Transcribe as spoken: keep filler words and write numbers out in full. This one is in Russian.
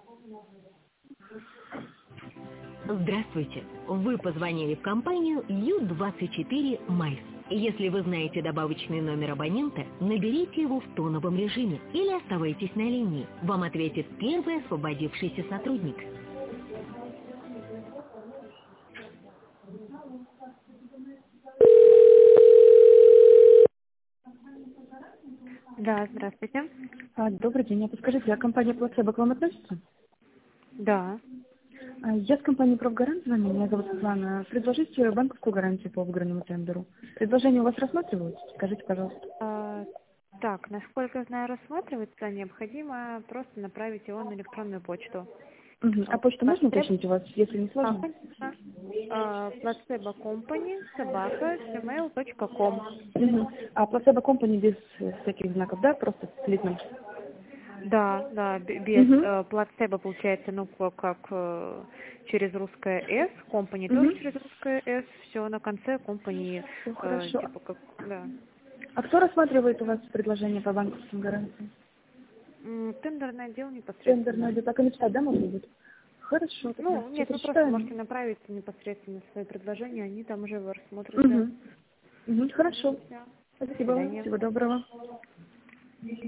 Здравствуйте. Вы позвонили в компанию ю двадцать четыре Майс. Если вы знаете добавочный номер абонента, наберите его в тоновом режиме или оставайтесь на линии. Вам ответит первый освободившийся сотрудник. Да, здравствуйте. А, Добрый день. А подскажите, а компания «Плацебо» к вам относится? Да. А, Я с компании «Профгарант» звоню, меня зовут Светлана. Предложите банковскую гарантию по выигранному тендеру. Предложение у вас рассматриваются? Скажите, пожалуйста. А, так, насколько я знаю, рассматривается, необходимо просто направить его на электронную почту. Мгм. А почту можно Плацебо, уточнить у вас, если не а, сложно? конечно. А, Плацебо Компани, собака, gmail точка ком. Мгм. А «Плацебо Компани» без э, всяких знаков, да? Просто с слитным? Да, да, б- без Угу. э, плацебо получается, ну, как, как, э, через русское «с», компани тоже Угу. через русское «с», все на конце компании, Все э, хорошо. типа как, да. А кто рассматривает у вас предложение по банковским гарантиям? М, Тендерное отдел непосредственно. Тендерное, это так и написать, да, можно будет? Хорошо, тогда Ну, все нет, вы просто прочитаем. можете направить непосредственно свои предложения, они там уже его рассмотрят, да. Угу. Угу. Хорошо. Да. До Спасибо. свидания. Всего доброго.